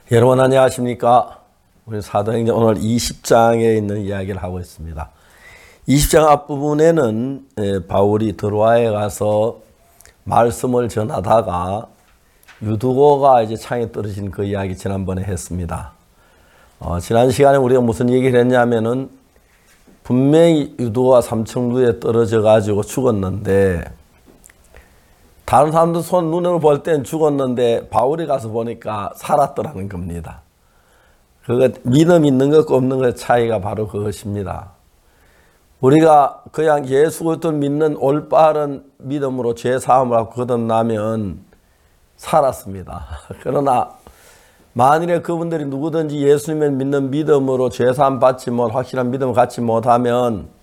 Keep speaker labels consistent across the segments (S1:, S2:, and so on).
S1: 여러분 안녕하십니까? 우리 사도행전 오늘 20장에 있는 이야기를 하고 있습니다. 20장 앞부분에는 바울이 드로아에 가서 말씀을 전하다가 유두고가 이제 창에 떨어진 그 이야기 지난번에 했습니다. 지난 시간에 우리가 무슨 얘기를 했냐면은 분명히 유두고가 삼청루에 떨어져 가지고 죽었는데 다른 사람들 손 눈으로 볼 땐 죽었는데 바울이 가서 보니까 살았더라는 겁니다. 그거 믿음 있는 것과 없는 것의 차이가 바로 그것입니다. 우리가 그냥 예수 그리스도를 믿는 올바른 믿음으로 죄 사함을 하고 거듭나면 살았습니다. 그러나 만일에 그분들이 누구든지 예수님을 믿는 믿음으로 죄 사함 받지 못 확실한 믿음을 갖지 못하면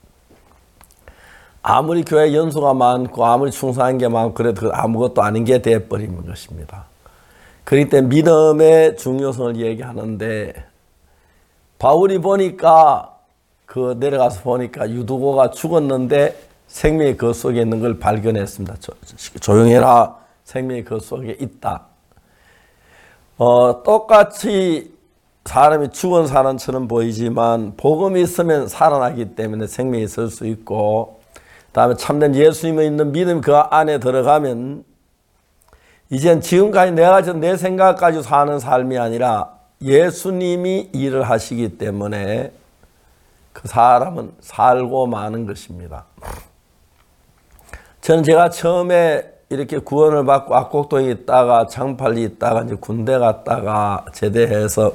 S1: 아무리 교회 연수가 많고 아무리 충성한 게 많고 그래도 아무것도 아닌 게 돼버리는 것입니다. 그렇기 때문에 믿음의 중요성을 얘기하는데 바울이 보니까 내려가서 보니까 유두고가 죽었는데 생명이 그 속에 있는 걸 발견했습니다. 조용해라, 생명이 그 속에 있다. 똑같이 사람이 죽은 사람처럼 보이지만 복음이 있으면 살아나기 때문에 생명이 있을 수 있고 다음에 참된 예수님이 있는 믿음 그 안에 들어가면 이젠 지금까지 내가 내 생각 가지고 사는 삶이 아니라 예수님이 일을 하시기 때문에 그 사람은 살고 마는 것입니다. 저는 제가 처음에 이렇게 구원을 받고 압곡동에 있다가 장팔리 있다가 이제 군대 갔다가 제대해서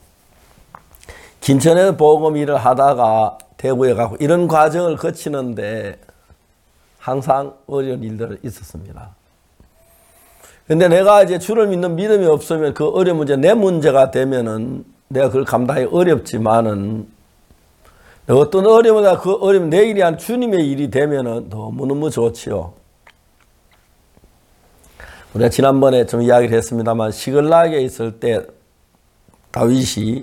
S1: 김천에서 복음 일을 하다가 대구에 가고 이런 과정을 거치는데 항상 어려운 일들이 있었습니다. 근데 내가 이제 주를 믿는 믿음이 없으면 그 어려운 문제, 내 문제가 되면은 내가 그걸 감당하기 어렵지만은 어떤 어려움이나 그 어려움 내 일이 아니라 주님의 일이 되면은 너무너무 좋지요. 우리가 지난번에 좀 이야기를 했습니다만 시글락에 있을 때 다윗이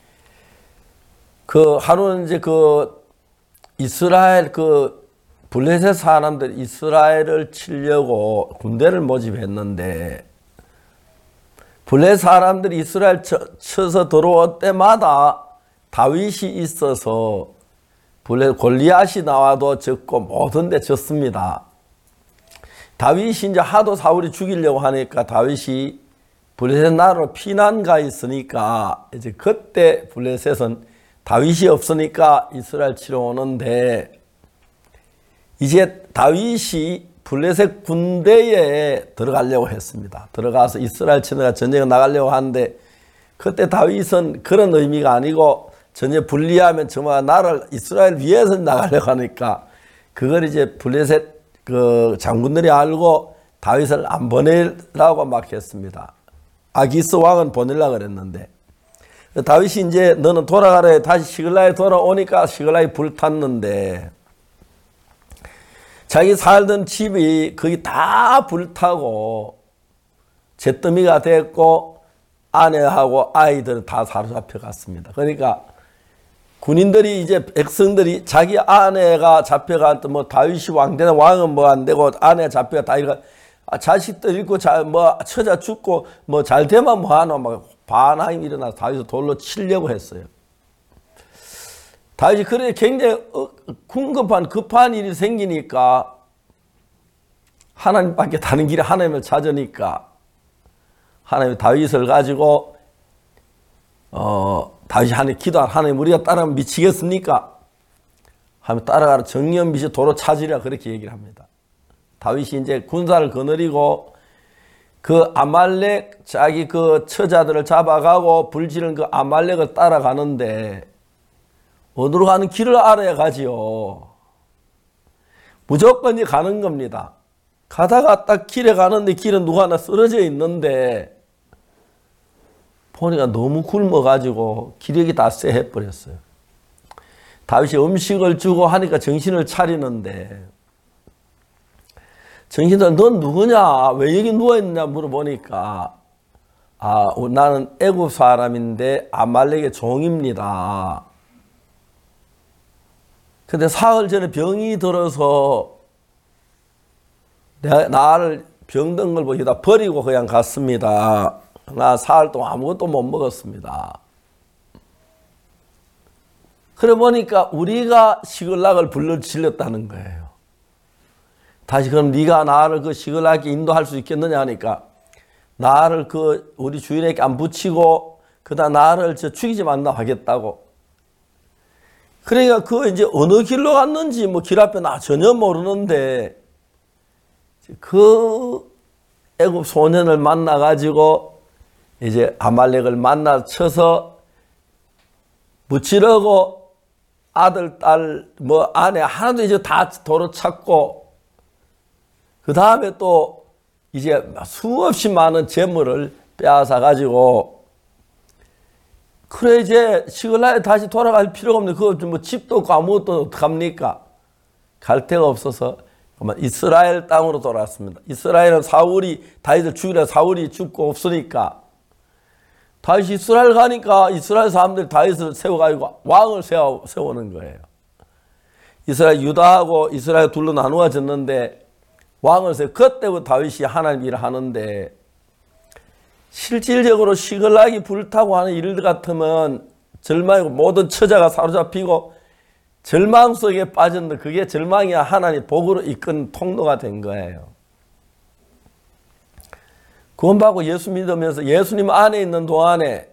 S1: 하루는 이제 이스라엘 블레셋 사람들 이스라엘을 치려고 군대를 모집했는데 블레셋 사람들이 이스라엘 쳐서 들어올 때마다 다윗이 있어서 골리앗이 나와도 졌고 모든 데 졌습니다. 다윗이 이제 하도 사울이 죽이려고 하니까 다윗이 블레셋 나라로 피난 가 있으니까 이제 그때 블레셋은 다윗이 없으니까 이스라엘 치러 오는데 이제 다윗이 블레셋 군대에 들어가려고 했습니다. 들어가서 이스라엘 치느라 전쟁에 나가려고 하는데 그때 다윗은 그런 의미가 아니고 전쟁 분리하면 정말 나라를 이스라엘 위해서 나가려고 하니까 그걸 이제 블레셋 장군들이 알고 다윗을 안 보내라고 막 했습니다. 아기스 왕은 보내려고 그랬는데 다윗이 이제 너는 돌아가래 다시 시글락에 돌아오니까 시글락이 불탔는데 자기 살던 집이 거기 다 불타고 잿더미가 됐고 아내하고 아이들은 다 사로잡혀 갔습니다. 그러니까 군인들이 이제 백성들이 자기 아내가 잡혀간 또 뭐 다윗이 왕되나 왕은 뭐 안 되고 아내가 잡혀가 다윗가 자식들 잃고 처자 죽고 뭐 잘 되면 뭐 하나 막 반항이 일어나서 다윗을 돌로 치려고 했어요. 다윗이 그래 굉장히 급한 일이 생기니까 하나님밖에 다른 길에 하나님을 찾으니까 하나님이 다윗을 가지고 다윗이 하나님 기도한 하나님 우리가 따라가면 미치겠습니까? 하면 따라가라 정령빛이 도로 찾으리라 그렇게 얘기를 합니다. 다윗이 이제 군사를 거느리고 아말렉 자기 처자들을 잡아가고 불지른 아말렉을 따라가는데 어디로 가는 길을 알아야 가지요. 무조건 이제 가는 겁니다. 가다가 딱 길에 가는데 길은 누가 하나 쓰러져 있는데 보니까 너무 굶어가지고 기력이 다 쎄해버렸어요. 다윗이 음식을 주고 하니까 정신을 차리는데 정신을 넌 누구냐? 왜 여기 누워있느냐 물어보니까 나는 애굽 사람인데 아말렉의 종입니다. 근데 사흘 전에 병이 들어서 나를 병든 걸 보시다 버리고 그냥 갔습니다. 사흘 동안 아무것도 못 먹었습니다. 그래 보니까 우리가 시글락을 불러 질렀다는 거예요. 다시 그럼 네가 나를 그 시글락에 인도할 수 있겠느냐 하니까 나를 그 우리 주인에게 안 붙이고 그다음 나를 죽이지 말라 하겠다고. 그러니까 그 이제 어느 길로 갔는지 뭐 길 앞에 나 전혀 모르는데 그 애굽 소년을 만나 가지고 이제 아말렉을 만나 쳐서 무찌르고 아들, 딸, 뭐 아내 하나도 이제 다 도로 찾고 그 다음에 또 이제 수없이 많은 재물을 빼앗아 가지고 그래 이제 시글락에 다시 돌아갈 필요가 없는데 그거 뭐 집도 없고 아무것도 어떡합니까? 갈 데가 없어서 이스라엘 땅으로 돌아왔습니다. 이스라엘은 사울이 다윗을 죽이려 사울이 죽고 없으니까 다시 이스라엘 가니까 이스라엘 사람들이 다윗을 세워가지고 왕을 세우는 거예요. 이스라엘 유다하고 이스라엘 둘로 나누어졌는데 왕을 세워 그때부터 다윗이 하나님 일을 하는데 실질적으로 시글락이 불타고 하는 일들 같으면 절망이고 모든 처자가 사로잡히고 절망 속에 빠졌는데 그게 절망이 하나님 복으로 이끈 통로가 된 거예요. 구원받고 예수 믿으면서 예수님 안에 있는 동안에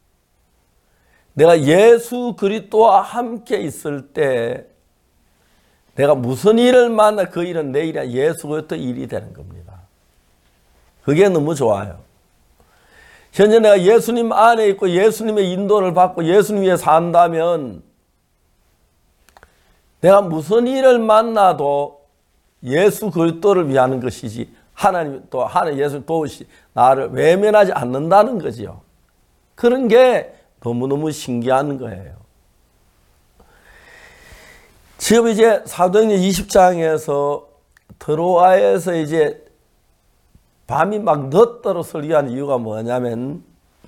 S1: 내가 예수 그리스도와 함께 있을 때 내가 무슨 일을 만나 그 일은 내 일이 아니라 예수 그리스도 일이 되는 겁니다. 그게 너무 좋아요. 현재 내가 예수님 안에 있고 예수님의 인도를 받고 예수님 위해 산다면 내가 무슨 일을 만나도 예수 그리스도를 위하는 것이지 하나님 또 하나님 예수 도우시 나를 외면하지 않는다는 거지요. 그런 게 너무너무 신기한 거예요. 지금 이제 사도행전 20장에서 드로아에서 이제 밤이 막 늦도록 설교하는 이유가 뭐냐면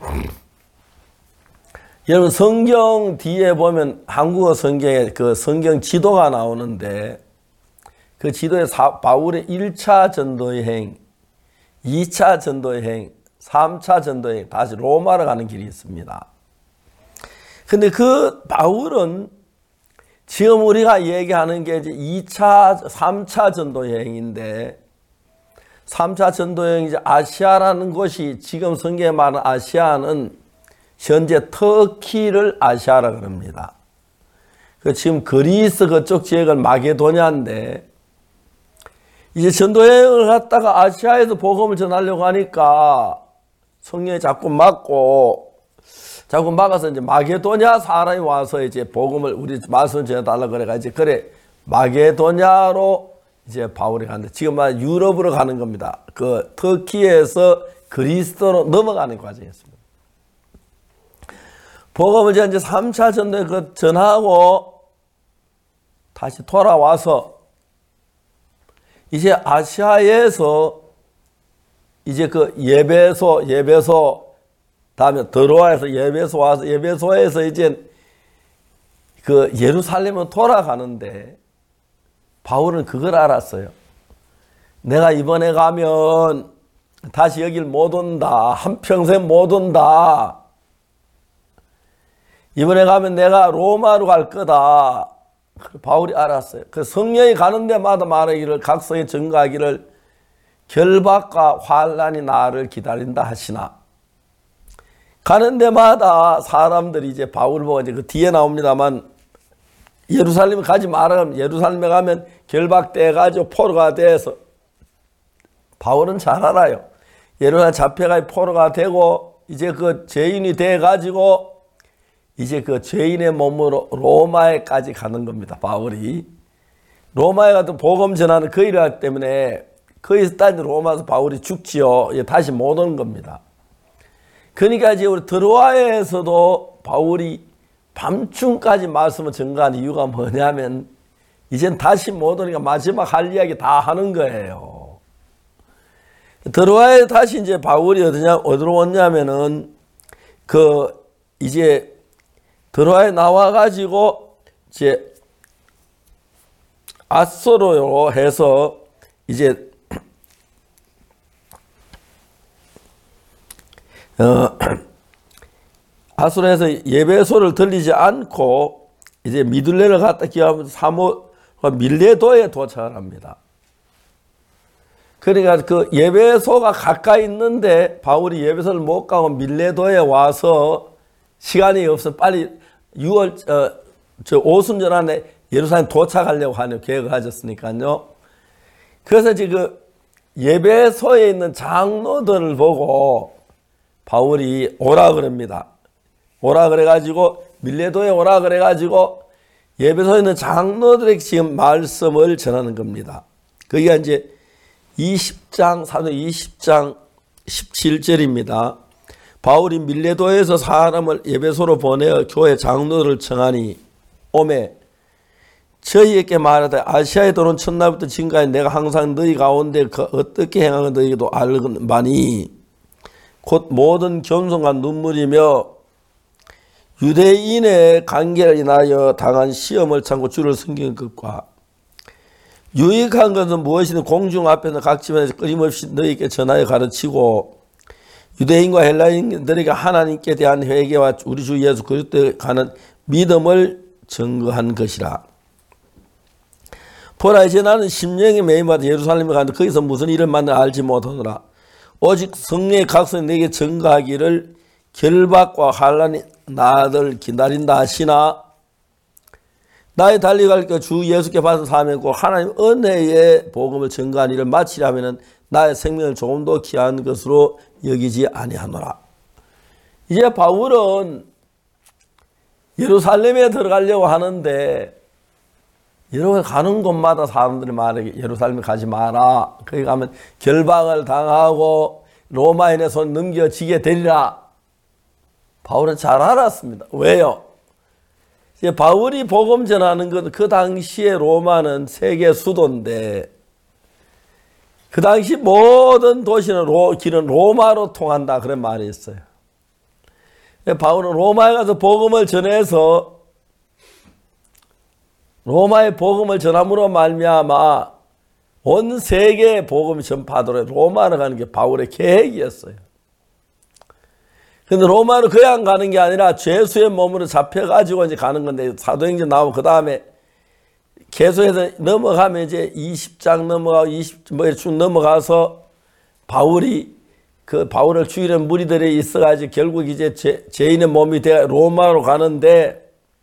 S1: 여러분 성경 뒤에 보면 한국어 성경에 그 성경 지도가 나오는데 그 지도에 바울의 1차 전도여행, 2차 전도여행, 3차 전도여행 다시 로마로 가는 길이 있습니다. 근데 그 바울은 지금 우리가 얘기하는 게 이제 2차, 3차 전도여행인데 3차 전도여행 이제 아시아라는 곳이 지금 성경에 말하는 아시아는 현재 터키를 아시아라 그럽니다. 그 지금 그리스 그쪽 지역을 마게도냐인데 이제 전도여행을 갔다가 아시아에서 복음을 전하려고 하니까 성령이 자꾸 막아서 이제 마게도냐 사람이 와서 이제 복음을 우리 말씀 전해달라고 그래가지고 그래 마게도냐로 이제 바울이 가는데 지금 막 유럽으로 가는 겁니다. 그 터키에서 그리스도로 넘어가는 과정이었습니다. 복음을 이제 3차 전도에 전하고 다시 돌아와서 이제 아시아에서 이제 그 예배소 다음에 드로아에서 예배소 와서 예배소에서 이제 그 예루살렘으로 돌아가는데 바울은 그걸 알았어요. 내가 이번에 가면 다시 여길 못 온다. 한평생 못 온다. 이번에 가면 내가 로마로 갈 거다. 바울이 알았어요. 그 성령이 가는 데마다 말하기를 각성에 증거하기를 결박과 환난이 나를 기다린다 하시나. 가는 데마다 사람들이 이제 바울 보고 이제 그 뒤에 나옵니다만 예루살렘에 가지 말아요. 예루살렘에 가면 결박돼가지고 포로가 돼서 바울은 잘 알아요. 예루살렘 잡혀가 포로가 되고 이제 그 죄인이 돼가지고 이제 그 죄인의 몸으로 로마에까지 가는 겁니다. 바울이 로마에 가도 복음 전하는 그 일을 하기 때문에 거기서 딴 로마에서 바울이 죽지요. 다시 못 오는 겁니다. 그러니까 이제 우리 드로아에서도 바울이 밤중까지 말씀을 전가한 이유가 뭐냐면 이젠 다시 못 오니까 마지막 할 이야기 다 하는 거예요. 드로아에 다시 이제 바울이 어디로 왔냐면은 그 이제 드로아에 나와가지고 이제 아소로로 해서 이제 아수라에서 예배소를 들리지 않고 이제 미둘레를 갔다 기하면서 사모가 밀레도에 도착을 합니다. 그러니까 그 예배소가 가까이 있는데 바울이 예배소를 못 가고 밀레도에 와서 시간이 없어 빨리 6월 오순절 안에 예루살렘 도착하려고 하는 계획을 가졌으니까요. 그래서 지금 예배소에 있는 장로들을 보고 바울이 오라 그럽니다. 오라 그래가지고 밀레도에 오라 그래가지고 예배소에 있는 장로들에게 지금 말씀을 전하는 겁니다. 그게 이제 20장 사도 20장 17절입니다. 바울이 밀레도에서 사람을 예배소로 보내어 교회 장로들을 청하니 오매 저희에게 말하되 아시아에 들어온 첫날부터 지금까지 내가 항상 너희 가운데 어떻게 행하는 너희도 알거니와 곧 모든 겸손과 눈물이며 유대인의 관계를 인하여 당한 시험을 참고 주를 섬기는 것과 유익한 것은 무엇이든 공중 앞에서 각 집안에서 끊임없이 너희에게 전하여 가르치고 유대인과 헬라인들에게 하나님께 대한 회개와 우리 주 예수 그리스도에 관한 믿음을 증거한 것이라. 보라 이제 나는 심령의 매임받아 예루살렘에 가는데 거기서 무슨 일을 만나 알지 못하노라. 오직 성령의 각성이 내게 증거하기를 결박과 환난이 나를 기다린다 하시나 나의 달려갈 것 주 예수께 받은 사명이고 하나님 은혜의 복음을 증거한 일을 마치려면 나의 생명을 조금도 귀한 것으로 여기지 아니하노라. 이제 바울은 예루살렘에 들어가려고 하는데 여러분 가는 곳마다 사람들이 말해 예루살렘에 가지 마라. 거기 가면 결박을 당하고 로마인의 손 넘겨지게 되리라. 바울은 잘 알았습니다. 왜요? 이제 바울이 복음 전하는 것, 그 당시에 로마는 세계 수도인데 그 당시 모든 도시는 길은 로마로 통한다 그런 말이 있어요. 바울은 로마에 가서 복음을 전해서 로마의 복음을 전함으로 말미암아 온 세계에 복음이 전파하도록 로마로 가는 게 바울의 계획이었어요. 근데 로마로 그냥 가는 게 아니라 죄수의 몸으로 잡혀가지고 이제 가는 건데 사도행전 나오고 그 다음에 계속해서 넘어가면 이제 20장 넘어가고 20뭐 쭉 넘어가서 바울이 그 바울을 죽이는 무리들이 있어가지고 결국 이제 죄인의 몸이 돼 로마로 가는데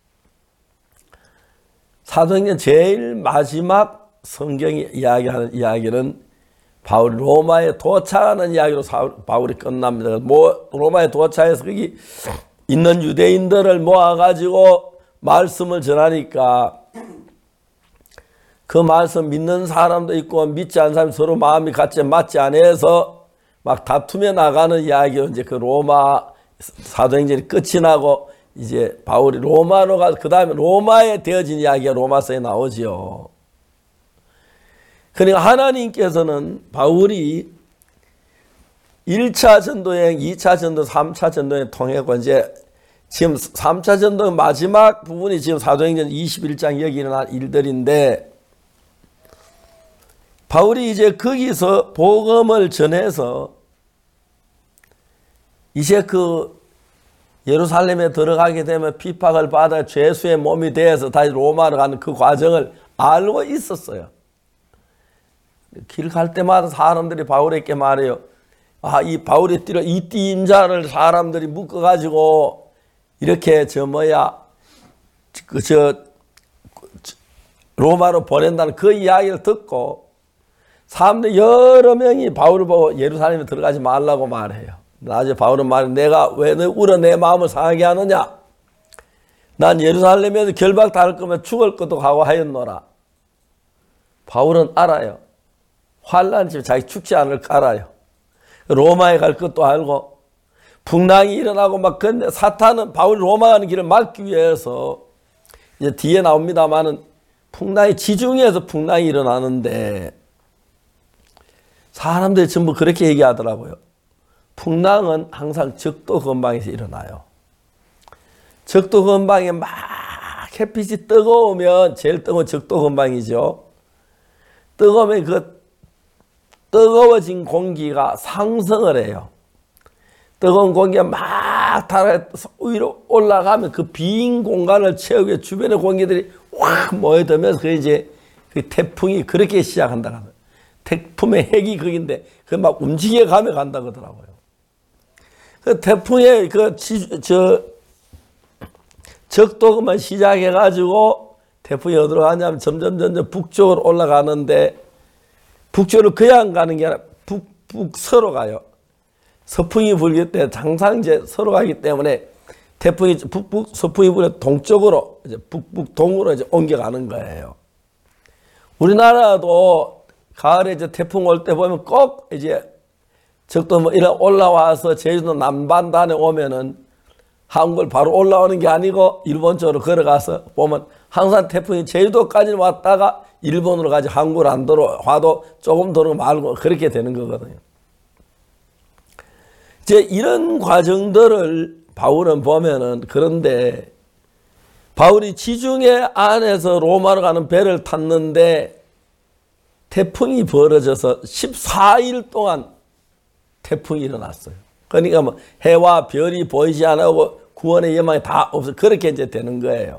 S1: 사도행전 제일 마지막 성경이 이야기하는 이야기는 바울이 로마에 도착하는 이야기로 바울이 끝납니다. 로마에 도착해서 거기 있는 유대인들을 모아가지고 말씀을 전하니까 그 말씀 믿는 사람도 있고 믿지 않는 사람이 서로 마음이 같이 맞지 않아서 막 다투며 나가는 이야기로 이제 그 로마 사도행전이 끝이 나고 이제 바울이 로마로 가서 그 다음에 로마에 되어진 이야기가 로마서에 나오지요. 그러니까 하나님께서는 바울이 1차 전도여행, 2차 전도, 3차 전도여행 통해고 이제 지금 3차 전도 마지막 부분이 지금 사도행전 21장 여기 일어난 일들인데 바울이 이제 거기서 복음을 전해서 이제 그 예루살렘에 들어가게 되면 핍박을 받아 죄수의 몸이 되어서 다시 로마로 가는 그 과정을 알고 있었어요. 길 갈 때마다 사람들이 바울에게 말해요. 아, 이 바울이 이 띠임자를 사람들이 묶어가지고 이렇게 로마로 보낸다는 그 이야기를 듣고 사람들 여러 명이 바울을 보고 예루살렘에 들어가지 말라고 말해요. 나중에 바울은 말해 내가 왜 울어 내 마음을 상하게 하느냐. 난 예루살렘에서 결박당할 거면 죽을 것도 각오하였노라. 바울은 알아요. 환난이 지금 자기 죽지 않을 거 알아요. 로마에 갈 것도 알고 풍랑이 일어나고 막 근데 사탄은 바울이 로마 가는 길을 막기 위해서 이제 뒤에 나옵니다만은 풍랑이 지중해에서 풍랑이 일어나는데 사람들이 전부 그렇게 얘기하더라고요. 풍랑은 항상 적도 근방에서 일어나요. 적도 근방에 막 햇빛이 뜨거우면 제일 뜨거운 적도 근방이죠. 뜨거우면 그 뜨거워진 공기가 상승을 해요. 뜨거운 공기가 막 위로 올라가면 그 빈 공간을 채우기 위해 주변의 공기들이 확 모여들면서 그 이제 그 태풍이 그렇게 시작한다. 태풍의 핵이 거긴데 그 막 움직여 가며 간다 그러더라고요. 그 태풍의 적도만 시작해가지고 태풍이 어디로 가냐면 점점 북쪽으로 올라가는데 북쪽으로 그냥 가는 게 아니라 북서로 가요. 서풍이 불기 때문에 항상 이제 서로 가기 때문에 태풍이 서풍이 불어 동쪽으로 이제 북동으로 이제 옮겨가는 거예요. 우리나라도 가을에 이제 태풍 올 때 보면 꼭 이제 적도 뭐 이런 올라와서 제주도 남반단에 오면은 한국을 바로 올라오는 게 아니고 일본 쪽으로 걸어가서 보면 항상 태풍이 제주도까지 왔다가 일본으로 가지 한국을 안 들어와도 조금 들어 말고 그렇게 되는 거거든요. 이제 이런 과정들을 바울은 보면은 그런데 바울이 지중해 안에서 로마로 가는 배를 탔는데 태풍이 벌어져서 14일 동안 태풍이 일어났어요. 그러니까 뭐 해와 별이 보이지 않고 구원의 예망이 다 없어. 그렇게 이제 되는 거예요.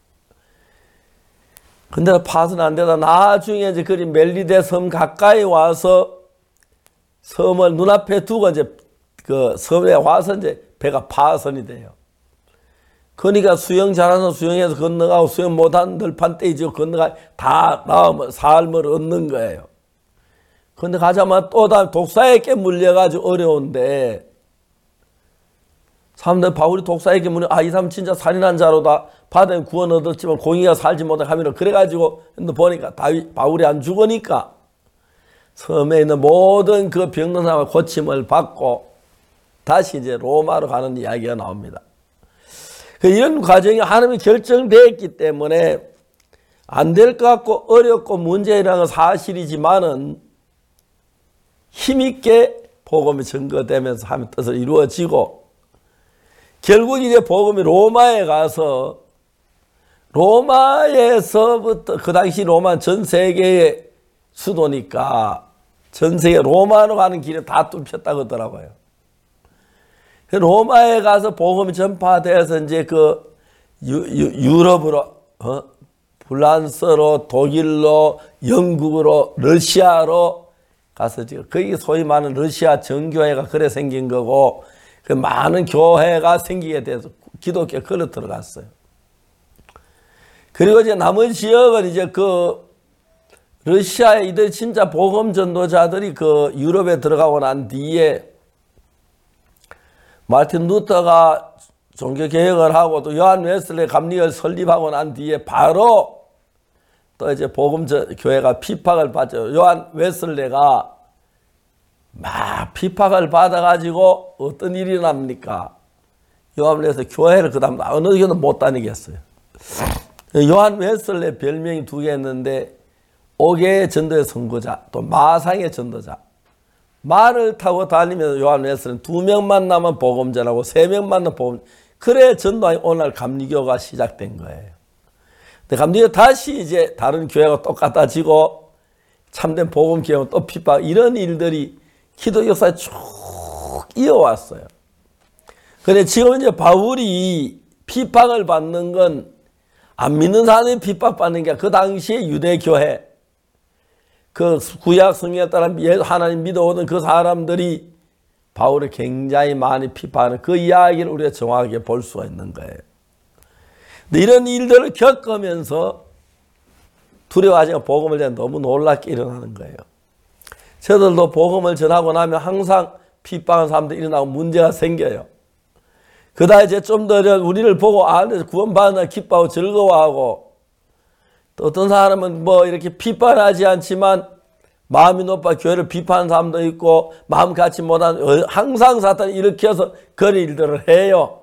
S1: 근데 파서는 안 되다. 나중에 이제 그리 멜리데 섬 가까이 와서 섬을 눈앞에 두고 이제 그 섬에 와서 이제 배가 파선이 돼요. 그러니까 수영 잘하는 수영해서 건너가고 수영 못하는 들판 떼지고 건너가 다 나오면 삶을 얻는 거예요. 그런데 가자마자 또 다음 독사에게 물려가지고 어려운데 사람들 바울이 독사에게 물려 이 사람 진짜 살인한 자로다. 바다에 구원 얻었지만 공의가 살지 못한 하면은 그래가지고 보니까 바울이 안 죽으니까 섬에 있는 모든 그 병든 사람의 고침을 받고 다시 이제 로마로 가는 이야기가 나옵니다. 이런 과정이 하나님이 결정되었기 때문에 안 될 것 같고 어렵고 문제라는 건 사실이지만은 힘있게 복음이 증거되면서 하면 뜻을 이루어지고 결국 이제 복음이 로마에 가서 로마에서부터 그 당시 로마는 전 세계의 수도니까 전 세계 로마로 가는 길에 다 뚫혔다고 하더라고요. 로마에 가서 복음이 전파돼서 이제 그 유럽으로 프랑스로 독일로 영국으로 러시아로 가서 지금 거기 소위 말하는 러시아 정교회가 그래 생긴 거고 그 많은 교회가 생기게 돼서 기독교에 걸어 들어갔어요. 그리고 이제 남은 지역은 이제 그 러시아에 이들 진짜 복음 전도자들이 그 유럽에 들어가고 난 뒤에 마틴 루터가 종교 개혁을 하고 또 요한 웨슬레 감리교를 설립하고 난 뒤에 바로 또 이제 복음 교회가 피박을 받죠. 요한 웨슬레가 막 피박을 받아가지고 어떤 일이 납니까? 요한 웨슬레 교회를 그다음 어느 교회도 못 다니겠어요. 요한 웨슬레 별명이 두 개였는데 옥의 전도의 선구자 또 마상의 전도자. 말을 타고 다니면서 요한 웨슬레는 2명 만나면 복음 전하고 3명 만나면 복음. 그래 전도하니 오늘 감리교가 시작된 거예요. 근데 감리교 다시 이제 다른 교회가 똑같아지고 참된 복음 교회는 또 핍박 이런 일들이 기독교 역사에 쭉 이어왔어요. 그런데 지금 이제 바울이 핍박을 받는 건 안 믿는 사람이 핍박받는 게 그 당시에 유대교회 그 구약 성경에 따라 하나님 믿어오던 그 사람들이 바울을 굉장히 많이批判하는 그 이야기를 우리가 정확하게 볼 수가 있는 거예요. 근데 이런 일들을 겪으면서 두려워하지 않고 복음을 전해 너무 놀랍게 일어나는 거예요. 저들도 복음을 전하고 나면 항상 핍박한 사람들이 일어나고 문제가 생겨요. 그다 이제 좀 더 우리를 보고 구원받는 기뻐하고 즐거워하고 또 어떤 사람은 뭐 이렇게 비판하지 않지만 마음이 높아 교회를 비판하는 사람도 있고 마음 갖지 못한 항상 사탄이 일으켜서 그런 일들을 해요.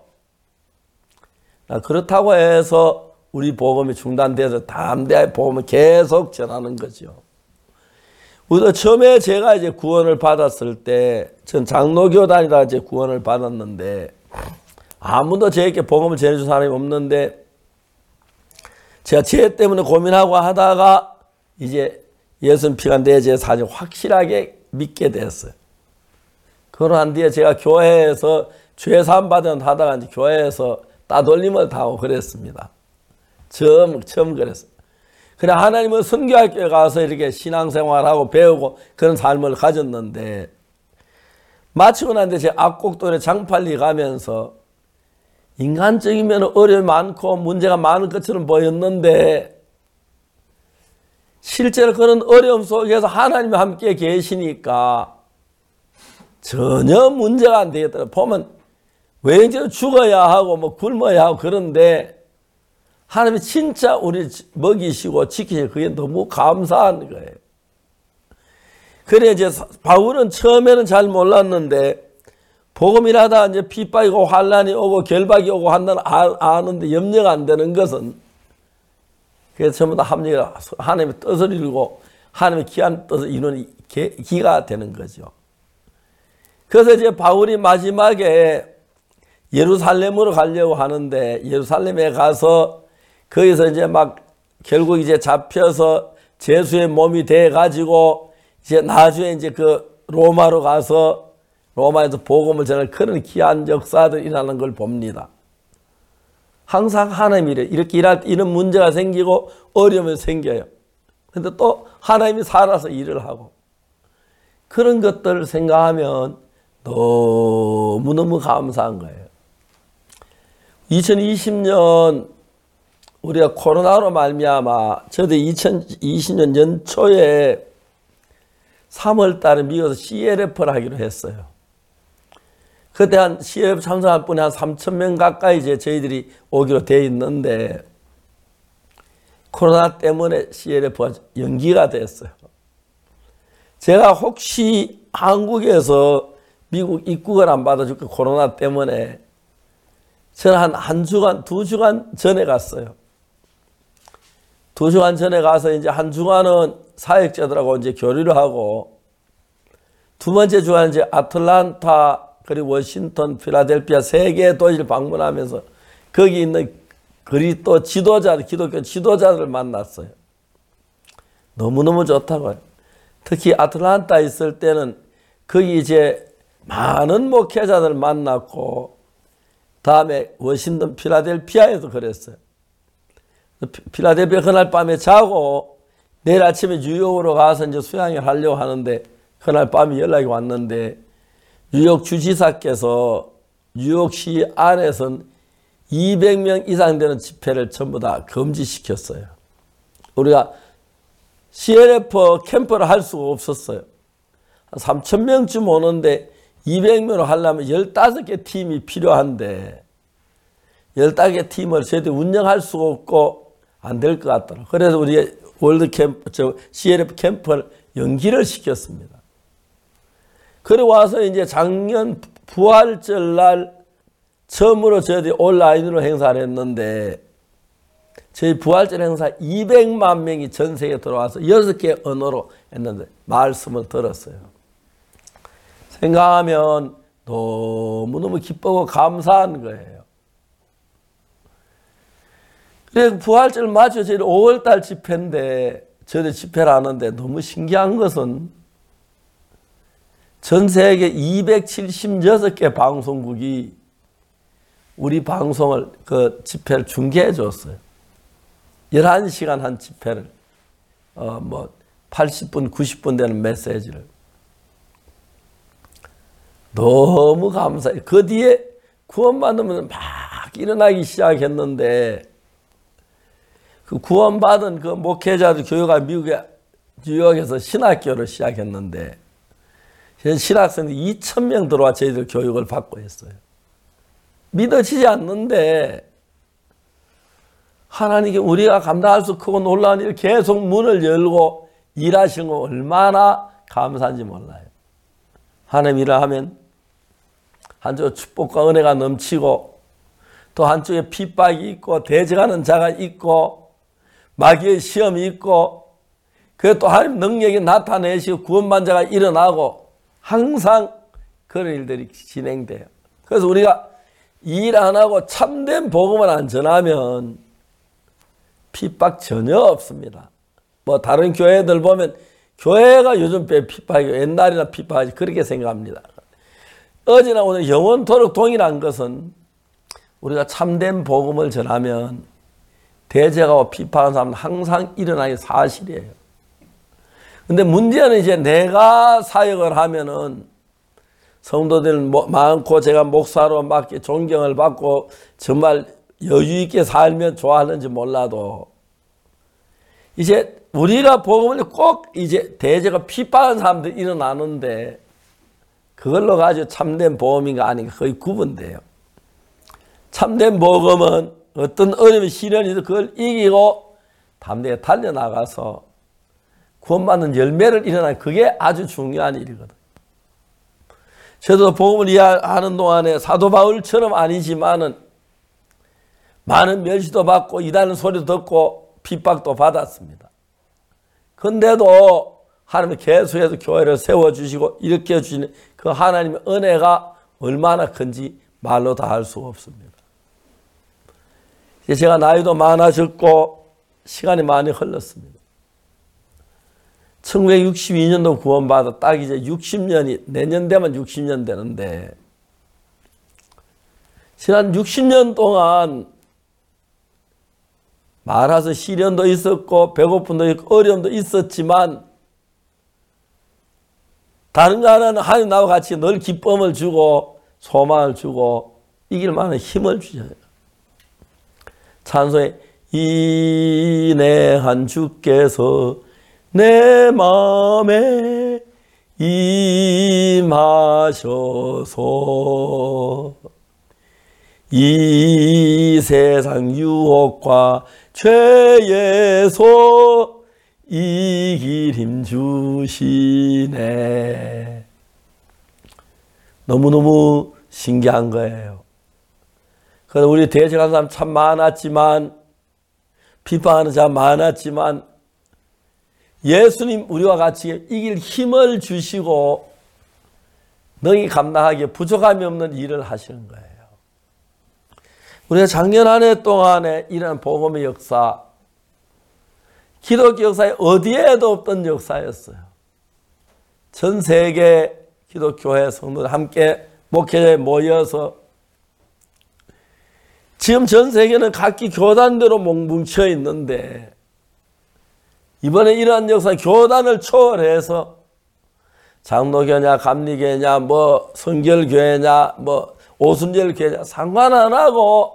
S1: 그렇다고 해서 우리 복음이 중단돼서 담대하게 복음을 계속 전하는 거죠. 우리도 처음에 제가 이제 구원을 받았을 때 전 장로교 다니다 이제 구원을 받았는데 아무도 저에게 복음을 전해준 사람이 없는데 제가 죄 때문에 고민하고 하다가 이제 예수님 피가 내 죄 사실 확실하게 믿게 됐어요. 결혼한 뒤에 제가 교회에서 죄사함 받은 하다가 이제 교회에서 따돌림을 당하고 그랬습니다. 처음 그랬어요. 그래 하나님은 선교학교에 가서 이렇게 신앙생활하고 배우고 그런 삶을 가졌는데 마치고 난 뒤에 제 악곡동에 장팔리 가면서 인간적이면 어려움이 많고 문제가 많은 것처럼 보였는데 실제로 그런 어려움 속에서 하나님이 함께 계시니까 전혀 문제가 안 되겠더라고요. 보면 왠지 죽어야 하고 뭐 굶어야 하고 그런데 하나님이 진짜 우리 먹이시고 지키시고 그게 너무 감사한 거예요. 그래 이제 바울은 처음에는 잘 몰랐는데 복음이라다 이제 핍박이고 환란이 오고 결박이 오고 한다는 아는데 염려가 안 되는 것은 그래서 전부 다 합리가 하나님의 뜻을 이루고 하나님의 귀한 뜻을 이루는 기가 되는 거죠. 그래서 이제 바울이 마지막에 예루살렘으로 가려고 하는데 예루살렘에 가서 거기서 이제 막 결국 이제 잡혀서 제수의 몸이 돼 가지고 이제 나중에 이제 그 로마로 가서 로마에서 복음을 전할 그런 귀한 역사들이 일어나는 걸 봅니다. 항상 하나님이 이렇게 일할 때 이런 문제가 생기고 어려움이 생겨요. 근데 또 하나님이 살아서 일을 하고 그런 것들을 생각하면 너무너무 감사한 거예요. 2020년 우리가 코로나로 말미암아 저도 2020년 연초에 3월 달에 미국에서 CLF를 하기로 했어요. 그때 한 CLF 참석할 분이 한 3,000명 가까이 이제 저희들이 오기로 돼 있는데 코로나 때문에 CLF가 연기가 됐어요. 제가 혹시 한국에서 미국 입국을 안 받아줄까 코로나 때문에 저는 한 주간, 2주간 전에 갔어요. 2주간 전에 가서 이제 한 주간은 사역자들하고 이제 교류를 하고 두 번째 주간 이제 아틀란타 그리고 워싱턴, 필라델피아 3개 도시를 방문하면서 거기 있는 그리스도 지도자들, 기독교 지도자들을 만났어요. 너무너무 좋다고요. 특히 아틀란타에 있을 때는 거기 이제 많은 목회자들 만났고 다음에 워싱턴, 필라델피아에도 그랬어요. 필라델피아 그날 밤에 자고 내일 아침에 뉴욕으로 가서 이제 수양을 하려고 하는데 그날 밤에 연락이 왔는데 뉴욕 주지사께서 뉴욕시 안에선 200명 이상 되는 집회를 전부 다 금지시켰어요. 우리가 CLF 캠프를 할 수가 없었어요. 한 3,000명쯤 오는데 200명으로 하려면 15개 팀이 필요한데 15개 팀을 저희들이 운영할 수가 없고 안 될 것 같더라고요. 그래서 우리 월드 캠프, CLF 캠프를 연기를 시켰습니다. 그리고 와서 이제 작년 부활절 날 처음으로 저희들이 온라인으로 행사를 했는데 저희 부활절 행사 200만 명이 전 세계에 들어와서 6개 언어로 했는데 말씀을 들었어요. 생각하면 너무너무 기쁘고 감사한 거예요. 그래서 부활절 맞춰 저희 5월달 집회인데 저희들 집회를 하는데 너무 신기한 것은 전 세계 276개 방송국이 우리 방송을 그 집회를 중계해 줬어요. 11시간 한 집회를 80분, 90분 되는 메시지를 너무 감사해요. 그 뒤에 구원받으면 막 일어나기 시작했는데 그 구원받은 그 목회자들 교회가 미국의 뉴욕에서 신학교를 시작했는데 신학생들이 2,000명 들어와 저희들 교육을 받고 있어요. 믿어지지 않는데 하나님께 우리가 감당할 수 크고 놀라운 일 계속 문을 열고 일하시는 거 얼마나 감사한지 몰라요. 하나님 일을 하면 한쪽에 축복과 은혜가 넘치고 또 한쪽에 핍박이 있고 대적하는 자가 있고 마귀의 시험이 있고 그래 또 하나님 능력이 나타내시고 구원받은 자가 일어나고 항상 그런 일들이 진행돼요. 그래서 우리가 일 안 하고 참된 복음을 안 전하면 핍박 전혀 없습니다. 뭐 다른 교회들 보면 교회가 요즘 핍박이고 옛날이나 핍박하지 그렇게 생각합니다. 어제나 오늘 영원토록 동일한 것은 우리가 참된 복음을 전하면 대적하고 비판하는 사람은 항상 일어나는 사실이에요. 근데 문제는 이제 내가 사역을 하면은 성도들 많고 제가 목사로 막 존경을 받고 정말 여유 있게 살면 좋아하는지 몰라도 이제 우리가 복음을 꼭 이제 대적과 비판하는 사람들이 일어나는데 그걸로 가지고 참된 복음인가 아닌가 거의 구분돼요. 참된 복음은 어떤 어려움이 시련이든 그걸 이기고 담대하게 달려나가서 구원받는 열매를 일어나는 그게 아주 중요한 일이거든. 저도 복음을 이해하는 동안에 사도 바울처럼 아니지만은 많은 멸시도 받고 이단의 소리도 듣고 핍박도 받았습니다. 그런데도 하나님은 계속해서 교회를 세워주시고 일으켜주시는 그 하나님의 은혜가 얼마나 큰지 말로 다 할 수가 없습니다. 이제 제가 나이도 많아졌고 시간이 많이 흘렀습니다. 1962년도 구원받아 딱 이제 60년이 내년 되면 60년 되는데 지난 60년 동안 말아서 시련도 있었고 배고픔도 있고 어려움도 있었지만 다른 거 하나는 하나님 나와 같이 늘 기쁨을 주고 소망을 주고 이길 만한 힘을 주셔요. 찬송에 인내한 주께서 내 마음에 임하셔서 이 세상 유혹과 죄에서 이길 힘 주시네. 너무너무 신기한 거예요. 그래서 우리 대적하는 사람 참 많았지만 비판하는 사람 많았지만 예수님 우리와 같이 이길 힘을 주시고 능히 감당하기에 부족함이 없는 일을 하시는 거예요. 우리가 작년 한 해 동안에 이런 복음의 역사, 기독교 역사에 어디에도 없던 역사였어요. 전 세계 기독교회 성도들 함께 목회자에 모여서 지금 전 세계는 각기 교단대로 뭉쳐 있는데 이번에 이러한 역사 교단을 초월해서 장로교냐 감리교냐 뭐 성결교회냐 뭐 오순절교회냐 상관 안 하고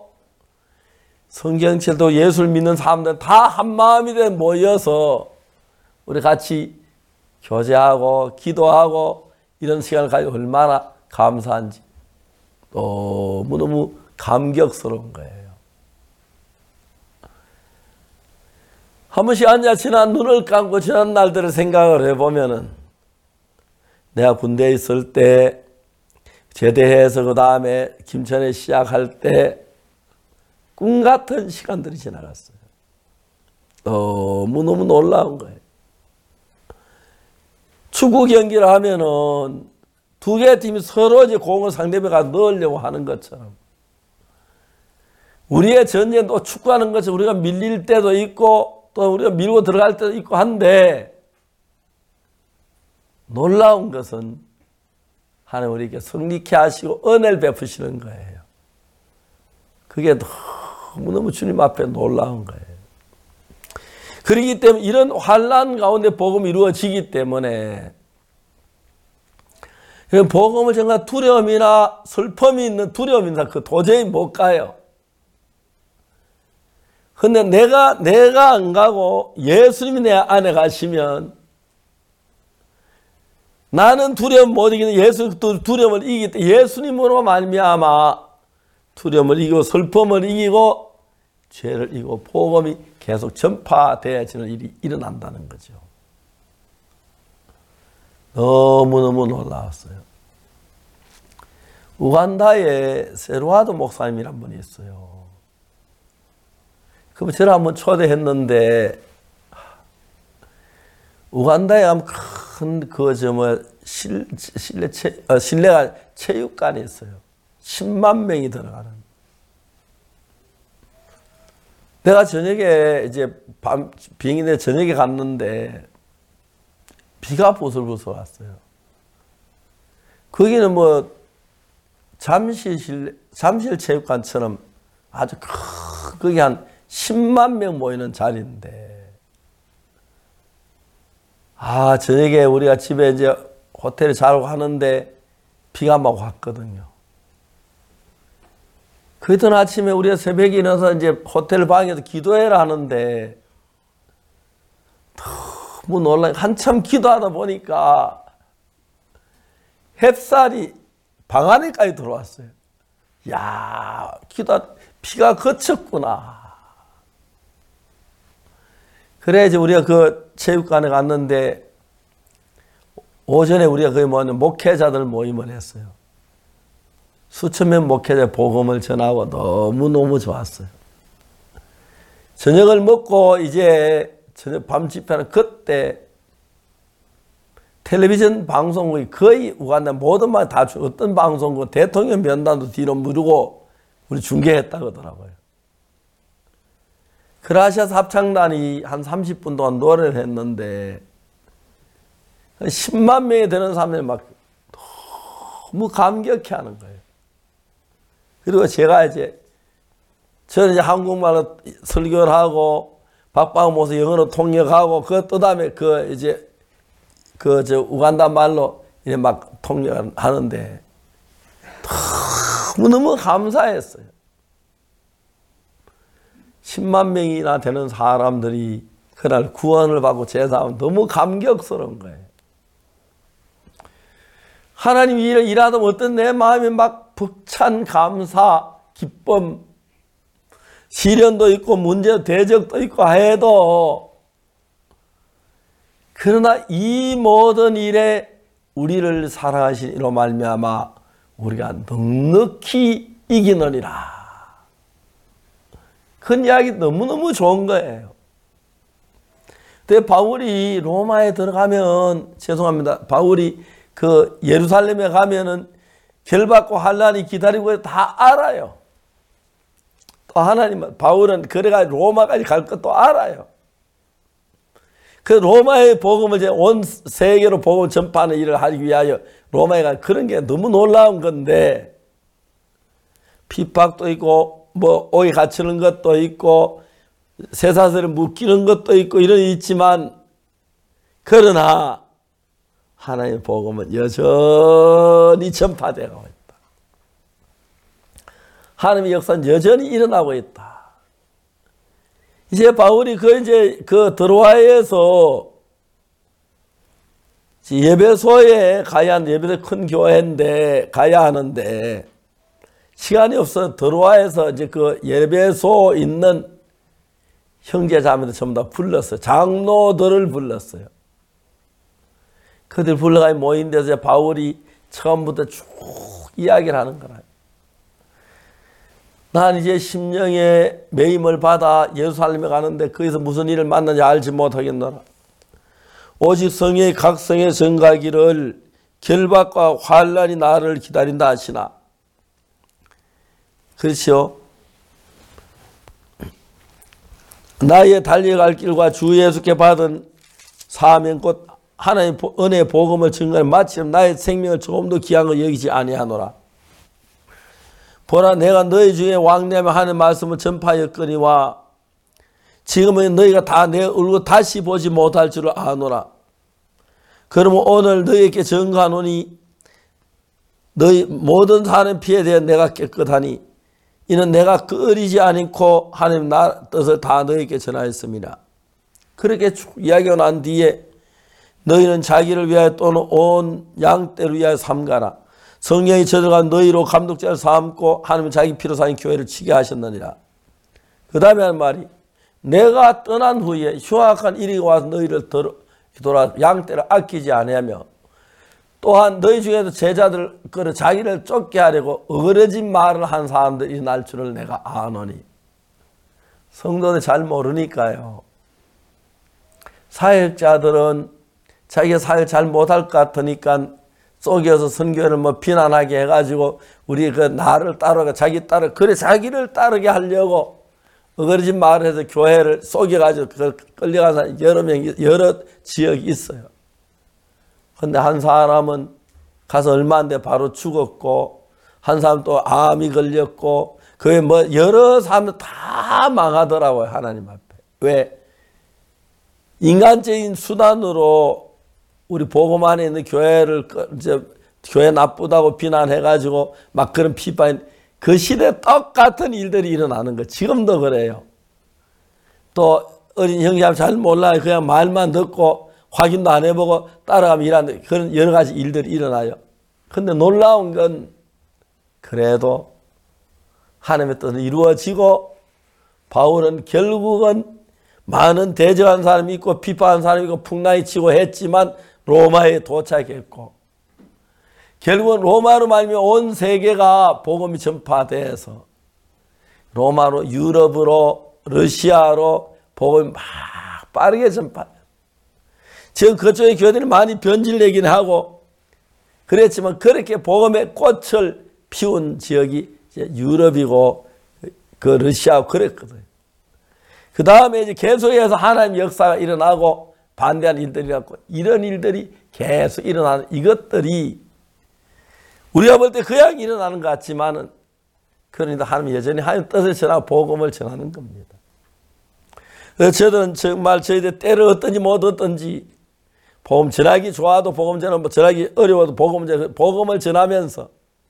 S1: 성경책도 예수를 믿는 사람들 다 한마음이 돼 모여서 우리 같이 교제하고 기도하고 이런 시간을 가지고 얼마나 감사한지 너무너무 감격스러운 거예요. 한 번씩 앉아 지난 눈을 감고 지난 날들을 생각을 해보면은 내가 군대에 있을 때 제대해서 그 다음에 김천에 시작할 때 꿈 같은 시간들이 지나갔어요. 너무너무 놀라운 거예요. 축구 경기를 하면은 두 개의 팀이 서로 이제 공을 상대방에 넣으려고 하는 것처럼 우리의 전쟁도 축구하는 것처럼 우리가 밀릴 때도 있고 또 우리가 밀고 들어갈 때도 있고 한데 놀라운 것은 하나님 우리에게 승리케 하시고 은혜를 베푸시는 거예요. 그게 너무너무 주님 앞에 놀라운 거예요. 그렇기 때문에 이런 환난 가운데 복음이 이루어지기 때문에 복음을 정말 두려움이나 슬픔이 있는 두려움이나 그 도저히 못 가요. 근데 내가 안 가고 예수님이 내 안에 가시면 나는 두려움 못 이기는 예수 두려움을 이기기 때문에 예수님으로 말미암아 두려움을 이기고 슬픔을 이기고 죄를 이기고 복음이 계속 전파되어지는 일이 일어난다는 거죠. 너무너무 놀라웠어요. 우간다에 세루아도 목사님이란 분이 있어요. 그분 저를 한번 초대했는데 우간다에 가면 큰 실내가 체육관이 있어요. 10만 명이 들어가는. 내가 저녁에 이제 비행기 내 저녁에 갔는데 비가 부슬부슬 왔어요. 거기는 뭐 잠실체육관처럼 아주 거기 한 10만 명 모이는 자리인데, 저녁에 우리가 집에 이제 호텔에 자고 하는데 비가 막 왔거든요. 그 이튿 아침에 우리가 새벽에 일어나서 이제 호텔 방에서 기도해라 하는데, 너무 놀라, 한참 기도하다 보니까 햇살이 방 안에까지 들어왔어요. 야, 비가 그쳤구나. 그래, 이제 우리가 그 체육관에 갔는데, 오전에 우리가 거기 목회자들 모임을 했어요. 수천 명 목회자 복음을 전하고 너무너무 좋았어요. 저녁을 먹고 이제 저녁 밤 집회는 그때 텔레비전 방송국이 거의 우간다 모든 말 다 어떤 방송국 대통령 면담도 뒤로 미루고 우리 중계했다고 하더라고요. 크로아시아 합창단이 한 30분 동안 노래를 했는데 10만 명이 되는 사람들이 막 너무 감격해하는 거예요. 그리고 제가 저는 이제 한국말로 설교를 하고 박방호 목사 영어로 통역하고 그 다음에 우간다 말로 이제 막 통역을 하는데 너무 감사했어요. 10만 명이나 되는 사람들이 그날 구원을 받고 제사하면 너무 감격스러운 거예요. 하나님 일을 일하다 보면 어떤 내 마음이 막 벅찬 감사, 기쁨, 시련도 있고 문제, 대적도 있고 해도 그러나 이 모든 일에 우리를 사랑하신 이로 말미암아 우리가 넉넉히 이기느니라. 그 이야기 너무너무 좋은 거예요. 근데 바울이 로마에 들어가면 바울이 그 예루살렘에 가면은 결받고 환난이 기다리고 다 알아요. 또 하나님은 바울은 그래가 로마까지 갈 것도 알아요. 그 로마의 복음을 이제 온 세계로 복음 전파하는 일을 하기 위하여 로마에 간 그런 게 너무 놀라운 건데 핍박도 있고 옥에 갇히는 것도 있고 쇠사슬에 묶이는 것도 있고 이런 게 있지만 그러나 하나님의 복음은 여전히 전파되고 있다. 하나님의 역사는 여전히 일어나고 있다. 이제 바울이 그 드로아에서 예배소에 예배소 큰 교회인데 가야 하는데 시간이 없어 드로아에서 이제 그 예배소 있는 형제 자매들 전부 다 불렀어요. 장로들을 불렀어요. 그들 불러가 모인 데서 바울이 처음부터 쭉 이야기를 하는 거라. 난 이제 심령의 매임을 받아 예루살렘에 가는데 거기서 무슨 일을 만나는지 알지 못하겠노라. 오직 성의 각성에 전가기를 결박과 환난이 나를 기다린다 하시나. 그렇죠. 나의 달려갈 길과 주 예수께 받은 사명 곧 하나님의 은혜의 복음을 증거해 마치 나의 생명을 조금도 귀한 거 여기지 아니하노라. 보라 내가 너희 중에 왕래하며 하는 말씀을 전파하였거니와 지금은 너희가 다 내 얼굴 다시 보지 못할 줄을 아노라. 그러면 오늘 너희에게 증거하노니 너희 모든 사는 피에 대해 내가 깨끗하니 이는 내가 꺼리지 않고 하나님 나 뜻을 다 너희에게 전하였습니다. 그렇게 쭉 이야기가 난 뒤에 너희는 자기를 위하여 또는 온 양떼를 위하여 삼가라. 성령이 저들어간 너희로 감독자를 삼고 하나님은 자기 피로 산 교회를 치게 하셨느니라. 그 다음에 하는 말이 내가 떠난 후에 흉악한 일이 와서 너희를 돌아 양떼를 아끼지 아니하며 또한 너희 중에도 제자들 자기를 쫓게 하려고 어그러진 말을 한 사람들이 날 줄을 내가 아노니. 성도들 잘 모르니까요. 사역자들은 자기가 사역 잘 못할 것 같으니까 속여서 선교를 비난하게 해가지고 우리 나를 따라가 자기를 따르게 하려고 어그러진 말을 해서 교회를 속여가지고 끌려간 사람이 여러 지역이 있어요. 근데 한 사람은 가서 얼마 안 돼 바로 죽었고 한 사람 또 암이 걸렸고 그게 뭐 여러 사람들 다 망하더라고요. 하나님 앞에. 왜? 인간적인 수단으로 우리 복음 안에 있는 교회를 이제 교회 나쁘다고 비난해가지고 막 그런 비판, 그 시대에 똑같은 일들이 일어나는 거. 지금도 그래요. 또 어린 형제들 잘 몰라요. 그냥 말만 듣고 확인도 안 해보고 따라가면 일하는 그런 여러 가지 일들이 일어나요. 근데 놀라운 건 그래도 하나님의 뜻은 이루어지고 바울은 결국은 많은 대적한 사람이 있고 비판한 사람이 있고 풍랑이 치고 했지만 로마에 도착했고 결국은 로마로 말미암아 온 세계가 복음이 전파돼서 로마로 유럽으로 러시아로 복음이 막 빠르게 전파. 지금 그쪽의 교회들이 많이 변질되긴 하고 그랬지만 그렇게 복음의 꽃을 피운 지역이 이제 유럽이고 그 러시아고 그랬거든요. 그 다음에 이제 계속해서 하나님의 역사가 일어나고 반대하는 일들이 있고 이런 일들이 계속 일어나는 이것들이 우리가 볼 때 그냥 일어나는 것 같지만은 그러니까 하나님 여전히 하나님 뜻을 전하고 복음을 전하는 겁니다. 그래서 저들은 정말 저희들 때를 어떤지 못 어떤지 복음 전하기 좋아도 복음 전하고 전하기 어려워도 복음을 전하면서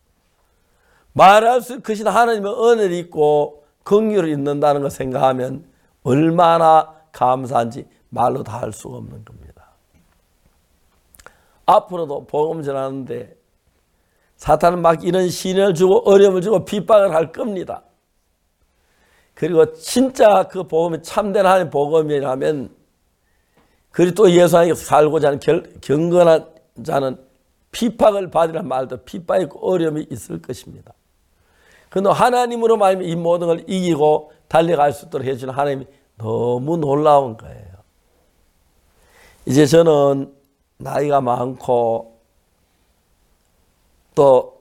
S1: 말할 수 크신 하나님의 은혜를 있고 긍휼을 있는다는 걸 생각하면 얼마나 감사한지 말로 다 할 수가 없는 겁니다. 앞으로도 복음 전하는데 사탄은 막 이런 시련을 주고 어려움을 주고 핍박을 할 겁니다. 그리고 진짜 그 복음이 참된 하나님의 복음이라면 그리스도 예수 안에 살고자 하는 경건한 자는 핍박을 받으란 말도 핍박이 있고 어려움이 있을 것입니다. 그런데 하나님으로 말하면 이 모든 걸 이기고 달려갈 수 있도록 해주는 하나님이 너무 놀라운 거예요. 이제 저는 나이가 많고 또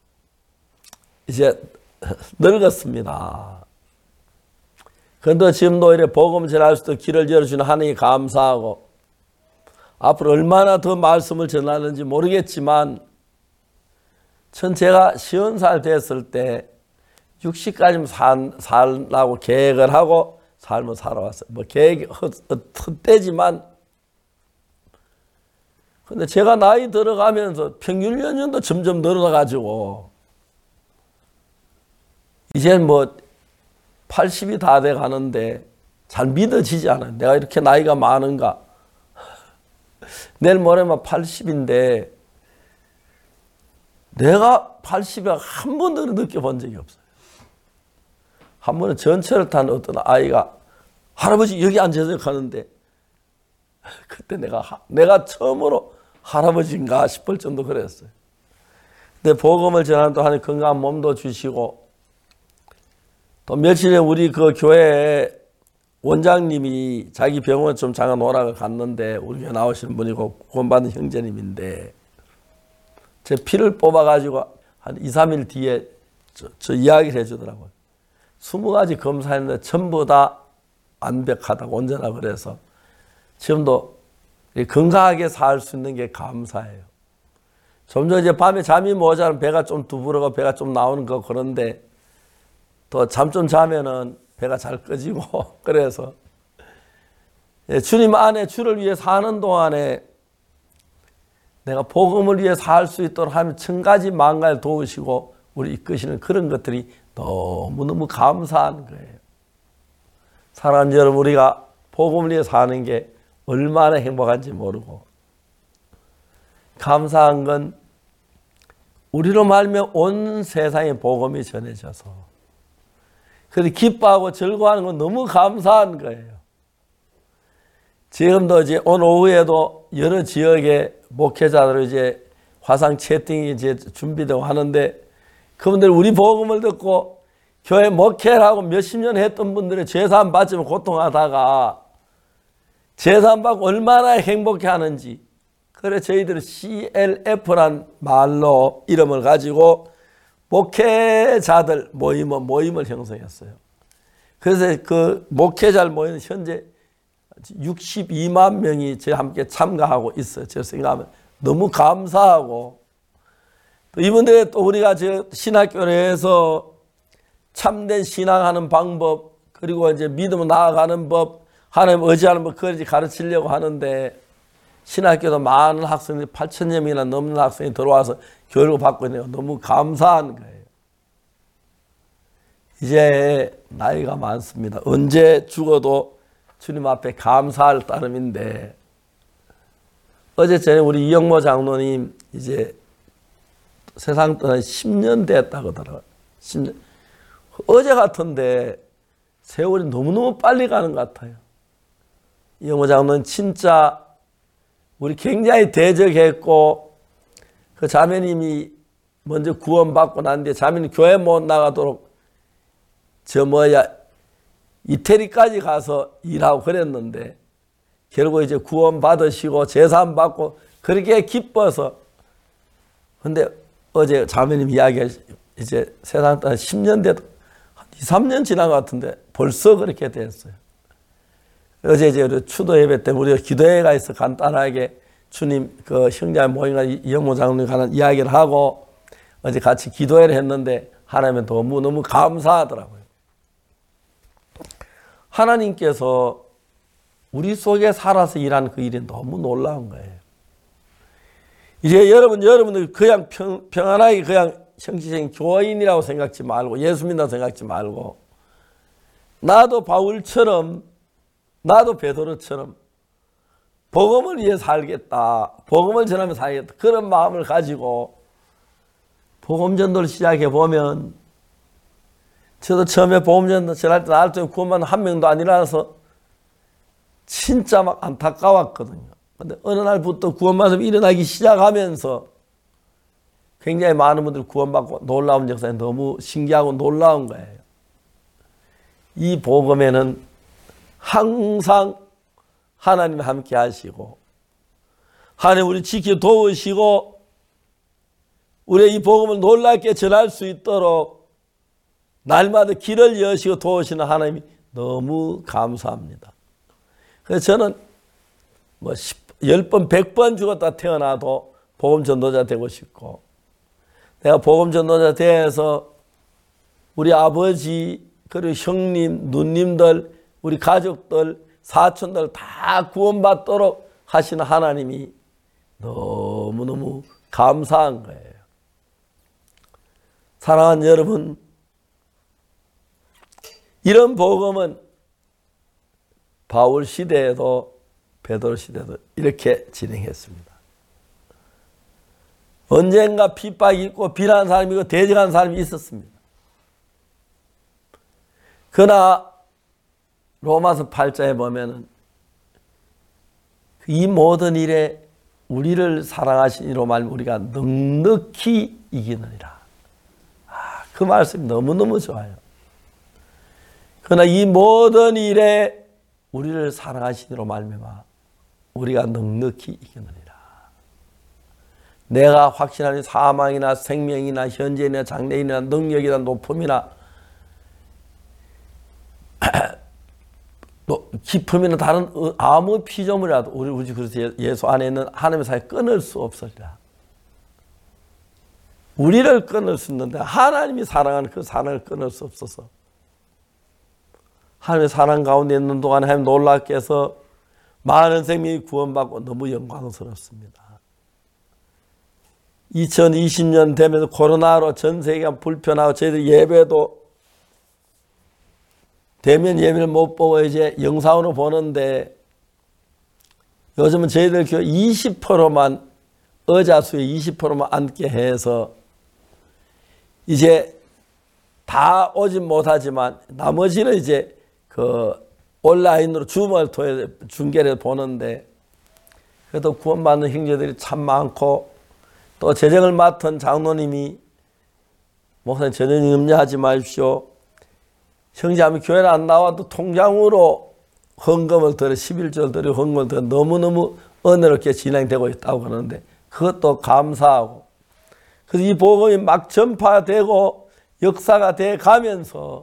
S1: 이제 늙었습니다. 그런데 지금도 이렇게 복음 전할 수 있도록 길을 열어주는 하나님이 감사하고 앞으로 얼마나 더 말씀을 전하는지 모르겠지만 전 제가 50살 됐을 때 60까지는 살라고 계획을 하고 삶을 살아왔어요. 뭐 계획이 헛되지만 근데 제가 나이 들어가면서 평균 연령도 점점 늘어나가지고 이제 뭐 80이 다 돼 가는데 잘 믿어지지 않아요. 내가 이렇게 나이가 많은가. 내일 모레면 80인데 내가 80이 한 번도 느껴본 적이 없어요. 한 번은 전철을 탄 어떤 아이가 할아버지 여기 앉아서 가는데 그때 내가 처음으로 할아버지인가 싶을 정도 그랬어요. 근데 복음을 전하는 또 하나님 건강한 몸도 주시고 또 며칠 전에 우리 그 교회 원장님이 자기 병원 좀 잠깐 오라고 갔는데 우리 교회 나오시는 분이고 구원받은 형제님인데 제 피를 뽑아가지고 한 2, 3일 뒤에 저 이야기를 해주더라고요. 20가지 검사했는데 전부 다 완벽하다고 온전하고 그래서 지금도 건강하게 살 수 있는 게 감사해요. 좀 전 이제 밤에 잠이 모자라면 배가 좀 두부러고 배가 좀 나오는 거 그런데 또 잠 좀 자면은 배가 잘 꺼지고 그래서 주님 안에 주를 위해 사는 동안에 내가 복음을 위해 살 수 있도록 하면 1000가지 만가를 도우시고 우리 이끄시는 그런 것들이 너무너무 감사한 거예요. 사랑하는 여러분, 우리가 복음을 위해 사는 게 얼마나 행복한지 모르고 감사한 건 우리로 말하면 온 세상에 복음이 전해져서 그래서 기뻐하고 즐거워하는 건 너무 감사한 거예요. 지금도 이제 오늘 오후에도 여러 지역의 목회자들 이제 화상 채팅이 이제 준비되고 하는데 그분들 우리 복음을 듣고 교회 목회를 하고 몇십 년 했던 분들의 죄사함 받지만 고통하다가 죄사함 받고 얼마나 행복해 하는지 그래 저희들은 CLF란 말로 이름을 가지고 목회자들 모임을 형성했어요. 그래서 그 목회자들 모임은 현재 62만 명이 저희 함께 참가하고 있어요. 제가 생각하면 너무 감사하고 또 이분들의 또 우리가 신학교에서 참된 신앙하는 방법, 그리고 이제 믿음으로 나아가는 법, 하나님 의지하는 법, 그걸 가르치려고 하는데, 신학교도 많은 학생들이 8,000여 명이나 넘는 학생이 들어와서 교육을 받고 있네요. 너무 감사한 거예요. 이제 나이가 많습니다. 언제 죽어도 주님 앞에 감사할 따름인데, 어제 전에 우리 이영모 장로님 이제 세상 떠난 10년 됐다고 하더라고요. 10년. 어제 같은데 세월이 너무너무 빨리 가는 것 같아요. 이영모 장로는 진짜 우리 굉장히 대적했고, 그 자매님이 먼저 구원받고 난 뒤에 자매님 교회 못 나가도록 이태리까지 가서 일하고 그랬는데, 결국 이제 구원 받으시고 재산 받고 그렇게 기뻐서. 근데 어제 자매님 이야기가 이제 세상 떠나 10년 돼도 한 2, 3년 지난 것 같은데 벌써 그렇게 됐어요. 어제 이제 추도 예배 때 우리가 기도회가 있어 간단하게 주님 그 형제 모임과 이영모 장로님 가는 이야기를 하고 어제 같이 기도회를 했는데 하나님은 너무 감사하더라고요. 하나님께서 우리 속에 살아서 일하는 그 일이 너무 놀라운 거예요. 이제 여러분들 그냥 평안하게 그냥 형식적인 교인이라고 생각지 말고, 예수 믿는다고 생각지 말고, 나도 바울처럼, 나도 베드로처럼 복음을 위해 살겠다, 복음을 전하며 살겠다, 그런 마음을 가지고 복음 전도를 시작해 보면, 저도 처음에 복음 전도 전할 때 나를 통해 구원받는 한 명도 안 일어나서 진짜 막 안타까웠거든요. 근데 어느 날부터 구원받음이 일어나기 시작하면서 굉장히 많은 분들이 구원받고 놀라운 역사에 너무 신기하고 놀라운 거예요. 이 복음에는 항상 하나님이 함께 하시고, 하나님 우리 지켜 도우시고, 우리 이 복음을 놀랍게 전할 수 있도록 날마다 길을 여시고 도우시는 하나님이 너무 감사합니다. 그래서 저는 10번, 100번 죽었다 태어나도 복음 전도자 되고 싶고, 내가 복음 전도자 돼서 우리 아버지, 그리고 형님, 누님들, 우리 가족들, 사촌들 다 구원받도록 하시는 하나님이 너무너무 감사한 거예요. 사랑하는 여러분, 이런 복음은 바울 시대에도 베드로 시대에도 이렇게 진행했습니다. 언젠가 핍박이 있고 비난하는 사람이 있고 대적하는 사람이 있었습니다. 그러나 로마서 8장에 보면은 이 모든 일에 우리를 사랑하신 이로 말미암아 우리가 넉넉히 이기느니라. 그 말씀이 너무너무 좋아요. 그러나 이 모든 일에 우리를 사랑하시니로 말미암아 우리가 넉넉히 이기느니라. 내가 확신하는 사망이나 생명이나 현재나 장래이나 능력이나 높음이나 기품이나 다른 아무 피조물이라도 우리 그리스도 예수 안에 있는 하나님의 사이에 끊을 수 없으리라. 우리를 끊을 수 있는데 하나님이 사랑하는 그 사랑을 끊을 수 없어서 하나님의 사랑 가운데 있는 동안 하나님 놀랍게 해서 많은 생명이 구원받고 너무 영광스럽습니다. 2020년 되면서 코로나로 전 세계가 불편하고 저희들 예배도 대면 예배를 못 보고 이제 영상으로 보는데 요즘은 저희들 교회 20%만 의자수의 20%만 앉게 해서 이제 다 오진 못하지만 나머지는 이제 그 온라인으로 줌을 통해 중계를 보는데 그래도 구원받는 형제들이 참 많고 또 재정을 맡은 장로님이 목사님 재정이 염려하지 마십시오. 형제하면 교회를 안 나와도 통장으로 헌금을 드려 11조를 드려 헌금을 드려 너무너무 은혜롭게 진행되고 있다고 하는데 그것도 감사하고 그래서 이 복음이 막 전파되고 역사가 돼 가면서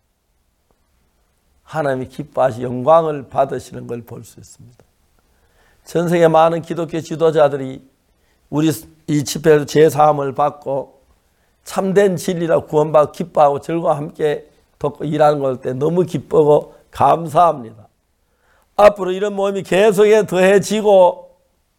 S1: 하나님이 기뻐하시 영광을 받으시는 걸 볼 수 있습니다. 전 세계 많은 기독교 지도자들이 우리 이 집회에서 제사함을 받고 참된 진리라 구원받고 기뻐하고 즐거워 함께 돕고 일하는 걸 때 너무 기쁘고 감사합니다. 앞으로 이런 모임이 계속해 더해지고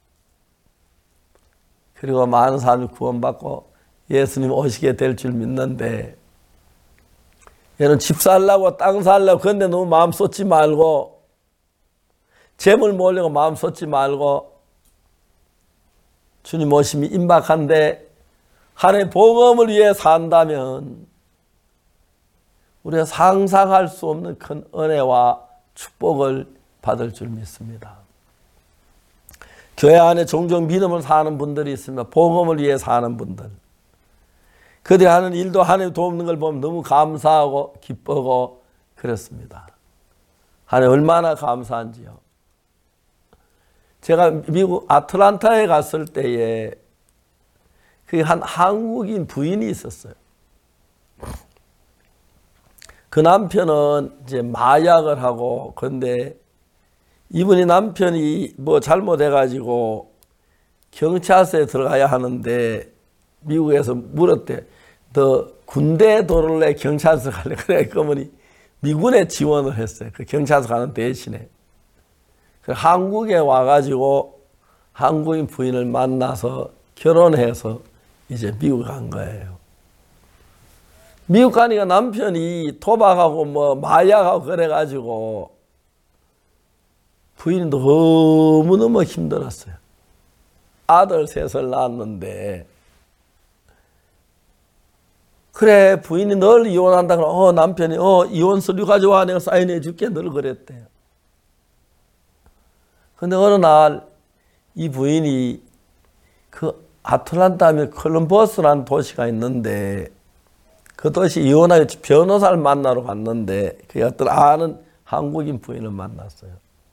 S1: 그리고 많은 사람이 구원받고 예수님 오시게 될 줄 믿는데 얘는 집 살라고 땅 살라고 그런데 너무 마음 쏟지 말고 재물 모으려고 마음 쏟지 말고 주님 오심이 임박한데 하나님의 복음을 위해 산다면 우리가 상상할 수 없는 큰 은혜와 축복을 받을 줄 믿습니다. 교회 안에 종종 믿음을 사는 분들이 있습니다. 복음을 위해 사는 분들. 그들이 하는 일도 하나님 돕는 걸 보면 너무 감사하고 기쁘고 그렇습니다. 하나님 얼마나 감사한지요. 제가 미국 아틀란타에 갔을 때에 한 한국인 부인이 있었어요. 그 남편은 이제 마약을 하고 그런데 이분이 남편이 뭐 잘못해가지고 경찰서에 들어가야 하는데 미국에서 물었대. 너 군대 들어올래 경찰서 갈래? 그래 그러더니 미군에 지원을 했어요. 그 경찰서 가는 대신에. 한국에 와가지고 한국인 부인을 만나서 결혼해서 이제 미국 간 거예요. 미국 가니까 남편이 도박하고 뭐 마약하고 그래가지고 부인이 너무너무 힘들었어요. 아들 셋을 낳았는데 그래 부인이 널 이혼한다 그러면 남편이 이혼 서류 가져와 내가 사인해 줄게 늘 그랬대요. 근데 어느 날 이 부인이 그 아틀란타 하면 콜럼버스라는 도시가 있는데 그 도시 이혼하여 변호사를 만나러 갔는데 그 어떤 아는 한국인 부인을 만났어요.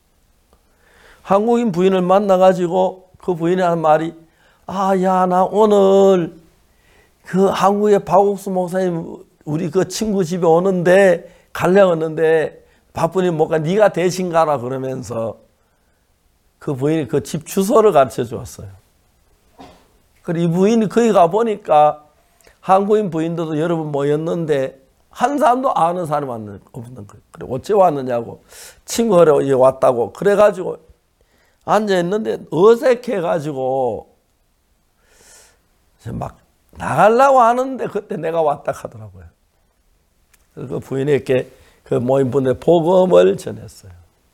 S1: 한국인 부인을 만나가지고 그 부인이 하는 말이 야 나 오늘 그 한국의 박옥수 목사님 우리 그 친구 집에 오는데 가려고 했는데 바쁘니 못 가 네가 대신 가라 그러면서 그 부인이 그 집 주소를 가르쳐 주었어요. 그리고 이 부인이 거기 가보니까 한국인 부인들도 여러 분 모였는데 한 사람도 아는 사람이 없는 거예요. 그래 어째 왔느냐고 친구를 왔다고 그래가지고 앉아있는데 어색해가지고 막 나가려고 하는데 그때 내가 왔다 하더라고요. 그래서 그 부인에게 그 모인 분의 복음을 전했어요.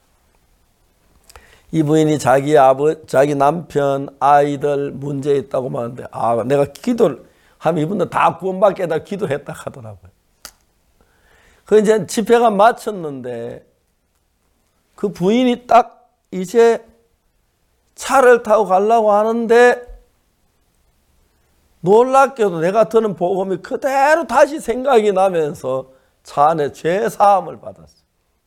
S1: 이 부인이 자기 남편, 아이들 문제 있다고 하는데 내가 기도를 하면 이분들 다 구원받게 해다 기도했다 하더라고요. 그 이제 집회가 마쳤는데 그 부인이 딱 이제 차를 타고 가려고 하는데 놀랍게도 내가 들은 복음이 그대로 다시 생각이 나면서 차 안에 죄 사함을 받았어요.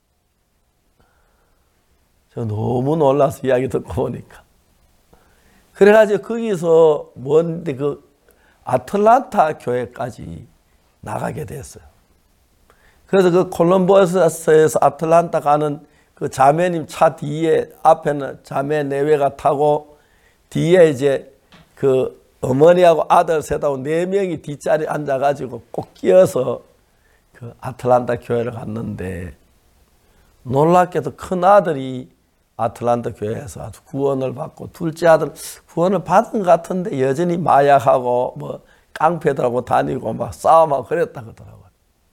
S1: 저 너무 놀라서 이야기 듣고 보니까. 그래가지고 거기서 먼데 그 아틀란타 교회까지 나가게 됐어요. 그래서 그 콜럼버스에서 아틀란타 가는 그 자매님 차 뒤에 앞에는 자매 내외가 타고 뒤에 이제 그 어머니하고 아들 셋하고 4명이 뒷자리에 앉아가지고 꼭 끼어서 그 아틀란타 교회를 갔는데 놀랍게도 큰 아들이 아틀란타 교회에서 아주 구원을 받고 둘째 아들 구원을 받은 것 같은데 여전히 마약하고 뭐 깡패들하고 다니고 막 싸움하고 그랬다 그러더라고요.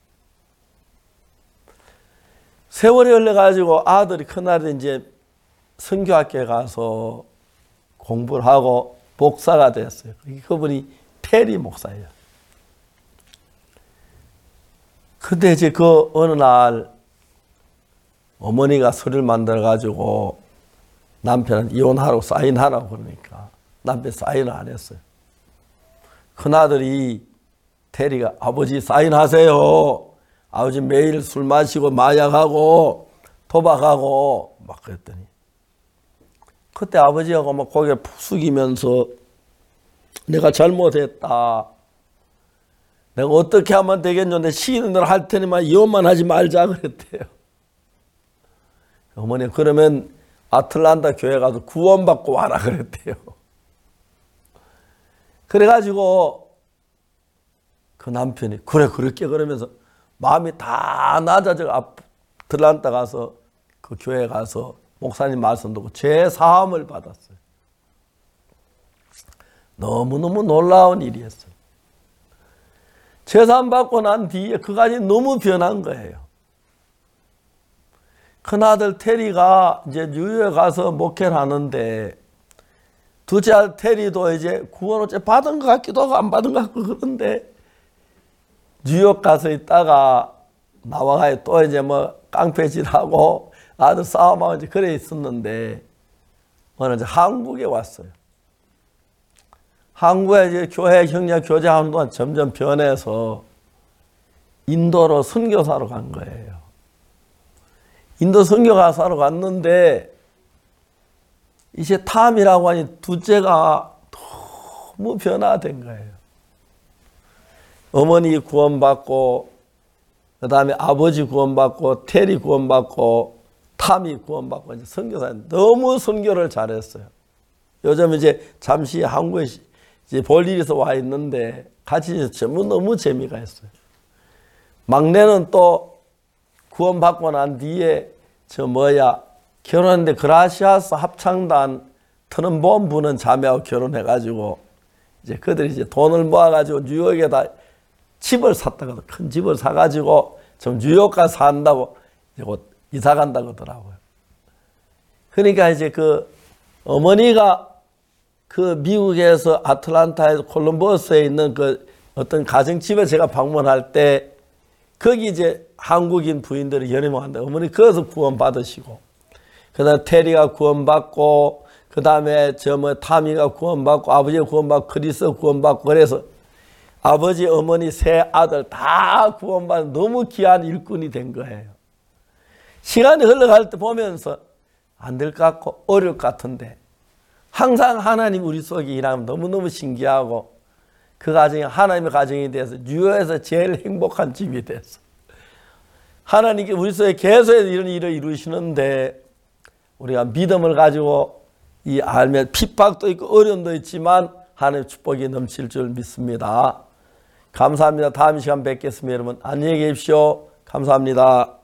S1: 세월이 흘러가지고 아들이 큰아들이 이제 선교학교에 가서 공부를 하고 목사가 됐어요. 그분이 페리 목사예요. 근데 이제 그 어느 날 어머니가 서류를 만들어가지고 남편은 이혼하라고 사인하라고 그러니까 남편 사인을 안 했어요. 큰아들이 테리가 아버지 사인하세요. 아버지 매일 술 마시고 마약하고 도박하고 막 그랬더니 그때 아버지하고 막 고개 푹 숙이면서 내가 잘못했다. 내가 어떻게 하면 되겠냐. 내 시키는 대로 할 테니만 이혼만 하지 말자 그랬대요. 어머니 그러면 아틀란타 교회 가서 구원받고 와라 그랬대요. 그래가지고 그 남편이 그래 그렇게 그러면서 마음이 다 낮아져 들란다 가서 그 교회 가서 목사님 말씀 듣고 죄 사함을 받았어요. 너무너무 놀라운 일이었어요. 죄 사함 받고 난 뒤에 그까지 너무 변한 거예요. 큰아들 테리가 이제 뉴욕에 가서 목회를 하는데 둘째 아들 테리도 이제 구원 어째 받은 것 같기도 하고 안 받은 것 같고 그런데 뉴욕 가서 있다가 나와가지고 또 이제 뭐 깡패질하고 아들 싸움하고 이제 그래 있었는데 오늘 이제 한국에 왔어요. 한국에 이제 교회 형제 교제하는 동안 점점 변해서 인도로 선교사로 간 거예요. 인도 선교사로 갔는데 이제 탐이라고 하니 둘째가 너무 변화된 거예요. 어머니 구원받고 그 다음에 아버지 구원받고 테리 구원받고 탐이 구원받고 이제 선교사 너무 선교를 잘했어요. 요즘 이제 잠시 한국에 이제 볼 일에서 와 있는데 같이 전부 너무 재미가 있어요. 막내는 또 구원받고 난 뒤에 결혼했는데 그라시아스 합창단 트럼본 부는 자매하고 결혼해가지고 이제 그들이 이제 돈을 모아가지고 뉴욕에다 집을 샀다가 큰 집을 사가지고 좀 뉴욕 가서 산다고 이제 곧 이사 간다고 하더라고요. 그러니까 이제 그 어머니가 그 미국에서 아틀란타에서 콜럼버스에 있는 그 어떤 가정집에 제가 방문할 때 거기 이제 한국인 부인들이 여러 명 한다. 어머니 거기서 구원 받으시고, 그 다음에 테리가 구원받고, 그 다음에 타미가 구원받고, 아버지가 구원받고, 크리스 구원받고, 그래서 아버지, 어머니, 세 아들 다 구원받은 너무 귀한 일꾼이 된 거예요. 시간이 흘러갈 때 보면서 안 될 것 같고 어려울 것 같은데 항상 하나님 우리 속에 일하면 너무너무 신기하고 그 가정이 하나님의 가정이 돼서 뉴욕에서 제일 행복한 집이 됐어. 하나님께 우리 속에 계속 이런 일을 이루시는데 우리가 믿음을 가지고 이 알면 핍박도 있고 어려움도 있지만 하나님의 축복이 넘칠 줄 믿습니다. 감사합니다. 다음 시간 뵙겠습니다. 여러분 안녕히 계십시오. 감사합니다.